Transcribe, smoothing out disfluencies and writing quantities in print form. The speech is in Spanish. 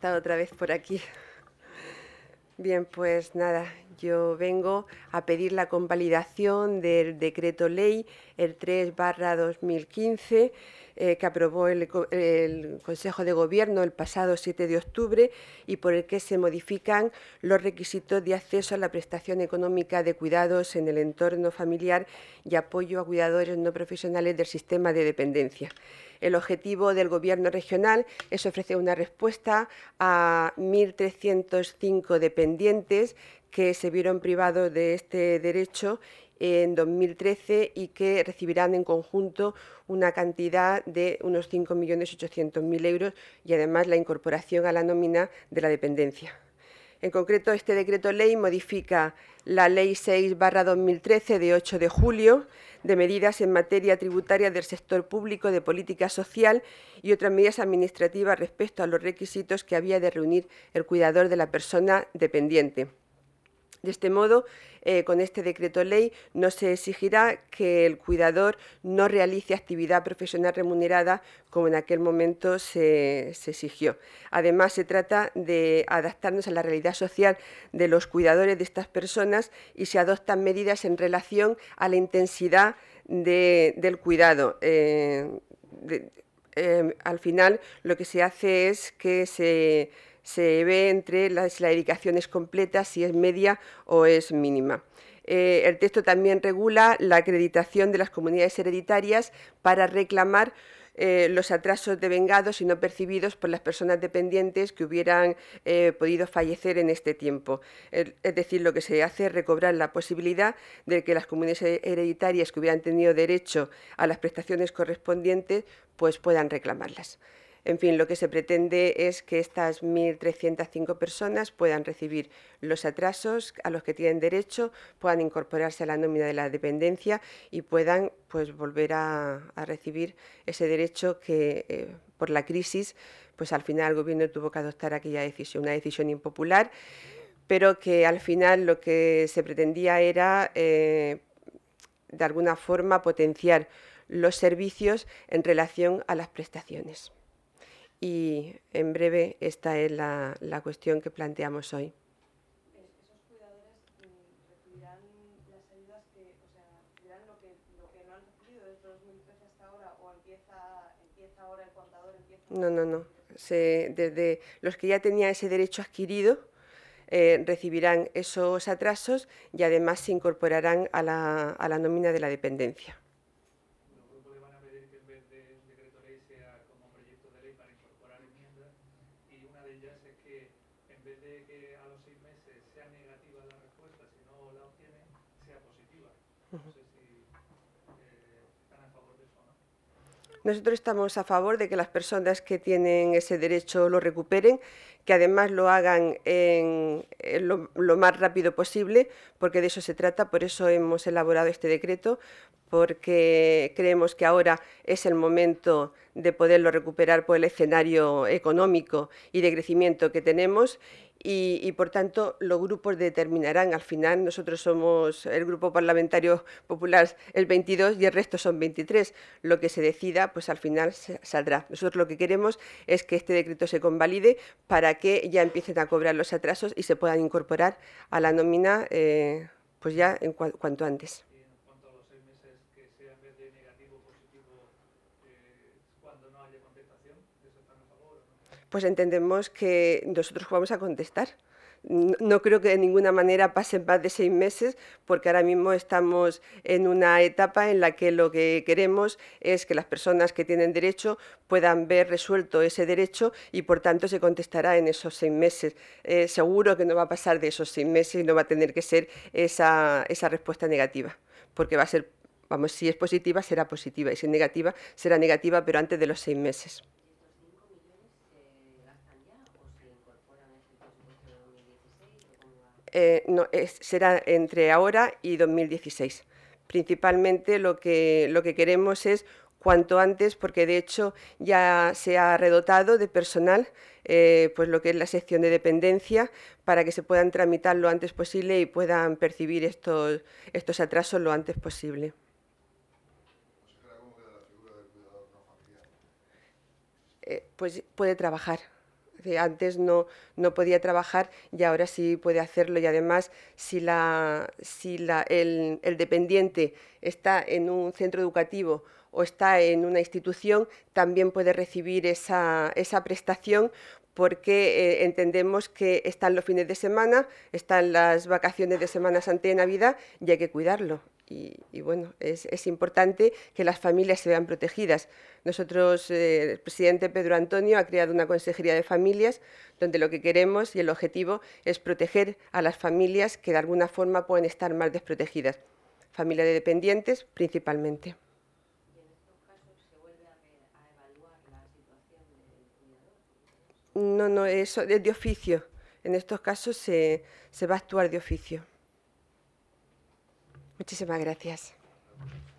estar otra vez por aquí. Bien, pues nada, yo vengo a pedir la convalidación del decreto ley el 3/2015 que aprobó el Consejo de Gobierno el pasado 7 de octubre y por el que se modifican los requisitos de acceso a la prestación económica de cuidados en el entorno familiar y apoyo a cuidadores no profesionales del sistema de dependencia. El objetivo del Gobierno regional es ofrecer una respuesta a 1.305 dependientes que se vieron privados de este derecho en 2013 y que recibirán en conjunto una cantidad de unos 5.800.000 euros y además la incorporación a la nómina de la dependencia. En concreto, este decreto ley modifica la Ley 6/2013 de 8 de julio de medidas en materia tributaria del sector público de política social y otras medidas administrativas respecto a los requisitos que había de reunir el cuidador de la persona dependiente. De este modo, con este decreto ley no se exigirá que el cuidador no realice actividad profesional remunerada como en aquel momento se exigió. Además, se trata de adaptarnos a la realidad social de los cuidadores de estas personas y se adoptan medidas en relación a la intensidad del cuidado. Al final, lo que se hace es que se ve entre la dedicación es completa, si es media o es mínima. El texto también regula la acreditación de las comunidades hereditarias para reclamar los atrasos devengados y no percibidos por las personas dependientes que hubieran podido fallecer en este tiempo. Es decir, lo que se hace es recobrar la posibilidad de que las comunidades hereditarias que hubieran tenido derecho a las prestaciones correspondientes pues puedan reclamarlas. En fin, lo que se pretende es que estas 1.305 personas puedan recibir los atrasos a los que tienen derecho, puedan incorporarse a la nómina de la dependencia y puedan pues, volver a recibir ese derecho que por la crisis pues, al final el Gobierno tuvo que adoptar aquella decisión, una decisión impopular, pero que al final lo que se pretendía era, de alguna forma, potenciar los servicios en relación a las prestaciones. Y en breve esta es la cuestión que planteamos hoy. ¿Esos cuidadores recibirán las ayudas que, o sea, recibirán lo que no han recibido desde 2013 hasta ahora o empieza ahora el contador? No. Desde los que ya tenían ese derecho adquirido recibirán esos atrasos y además se incorporarán a la nómina de la dependencia. Nosotros estamos a favor de que las personas que tienen ese derecho lo recuperen, que además lo hagan lo más rápido posible, porque de eso se trata, por eso hemos elaborado este decreto, porque creemos que ahora es el momento de poderlo recuperar por el escenario económico y de crecimiento que tenemos. Y, por tanto, los grupos determinarán. Al final, nosotros somos el Grupo Parlamentario Popular el 22 y el resto son 23. Lo que se decida, pues al final saldrá. Nosotros lo que queremos es que este decreto se convalide para que ya empiecen a cobrar los atrasos y se puedan incorporar a la nómina pues ya en cuanto antes. Pues entendemos que nosotros vamos a contestar. No creo que de ninguna manera pasen más de 6 meses, porque ahora mismo estamos en una etapa en la que lo que queremos es que las personas que tienen derecho puedan ver resuelto ese derecho y, por tanto, se contestará en esos 6 meses. Seguro que no va a pasar de esos 6 meses y no va a tener que ser esa respuesta negativa, porque va a ser, vamos, si es positiva, será positiva, y si es negativa, será negativa, pero antes de los 6 meses. No, será entre ahora y 2016. Principalmente lo que queremos es cuanto antes, porque de hecho ya se ha redotado de personal pues lo que es la sección de dependencia para que se puedan tramitar lo antes posible y puedan percibir estos atrasos lo antes posible. Pues puede trabajar. Antes no podía trabajar y ahora sí puede hacerlo. Y además, si el dependiente está en un centro educativo o está en una institución, también puede recibir esa prestación, porque entendemos que están los fines de semana, están las vacaciones de Semana Santa y Navidad y hay que cuidarlo. Y bueno, es importante que las familias se vean protegidas. Nosotros, el presidente Pedro Antonio ha creado una consejería de familias donde lo que queremos y el objetivo es proteger a las familias que de alguna forma pueden estar más desprotegidas. Familias de dependientes principalmente. No, eso es de oficio. En estos casos se va a actuar de oficio. Muchísimas gracias.